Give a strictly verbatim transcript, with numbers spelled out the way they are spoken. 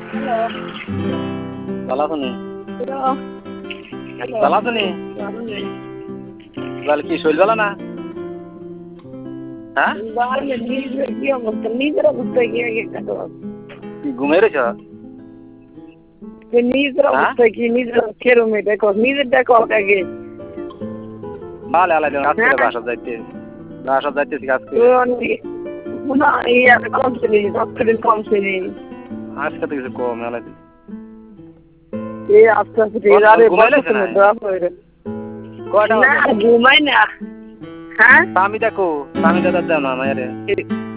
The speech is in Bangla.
হ্যালো ভালো আছো নি? হ্যালো হ্যালো ভালো আছো নি? ভালো নেই বল কি শৈল ভালো না? হ্যাঁ ভালো নেই নিজের কি অবস্থা নিজের অবস্থা কি আগে দেখো কি ঘুমিয়ে রয়েছ? নিজের হ্যাঁ অবস্থা কি নিজের কেরমে দেখো নিজের দেখো আগে ভালো আলাই দেন আজকে হ্যাঁ বাসা যাইতে বাসা যাইতেছি আজকে না ইয়া কমছে নি ডক্টরের কমছে নি আজকে তো কিছু কম আলাই দিন এই আস্তে আস্তে আরে ঘুমাইলে বছর না দেওয়া হয়ে কয়টা না বাজে? ঘুমাই না হ্যাঁ স্বামী দেখো স্বামী দাদা দেও না মায়েরে